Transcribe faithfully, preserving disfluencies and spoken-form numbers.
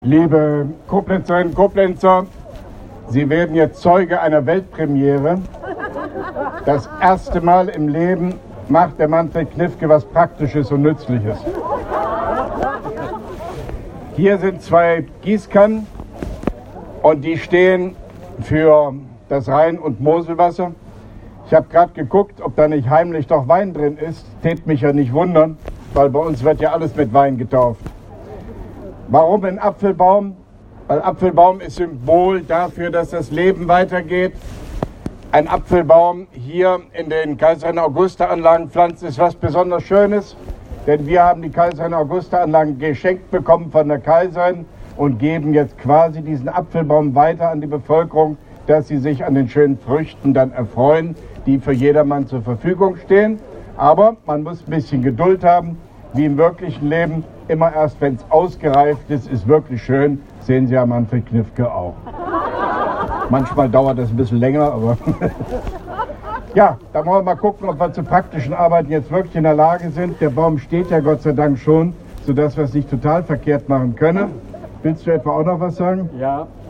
Liebe Koblenzerinnen und Koblenzer, Sie werden jetzt Zeuge einer Weltpremiere. Das erste Mal im Leben macht der Manfred Knifke was Praktisches und Nützliches. Hier sind zwei Gießkannen und die stehen für das Rhein- und Moselwasser. Ich habe gerade geguckt, ob da nicht heimlich doch Wein drin ist. Tät mich ja nicht wundern, weil bei uns wird ja alles mit Wein getauft. Warum ein Apfelbaum? Weil Apfelbaum ist Symbol dafür, dass das Leben weitergeht. Ein Apfelbaum hier in den Kaiserin-Augusta-Anlagen pflanzen ist was besonders Schönes, denn wir haben die Kaiserin-Augusta-Anlagen geschenkt bekommen von der Kaiserin und geben jetzt quasi diesen Apfelbaum weiter an die Bevölkerung, dass sie sich an den schönen Früchten dann erfreuen, die für jedermann zur Verfügung stehen. Aber man muss ein bisschen Geduld haben, wie im wirklichen Leben. Immer erst, wenn es ausgereift ist, ist wirklich schön. Sehen Sie ja Manfred Knifke auch. Manchmal dauert das ein bisschen länger, aber ja, da wollen wir mal gucken, ob wir zu praktischen Arbeiten jetzt wirklich in der Lage sind. Der Baum steht ja Gott sei Dank schon, sodass wir es nicht total verkehrt machen können. Willst du etwa auch noch was sagen? Ja,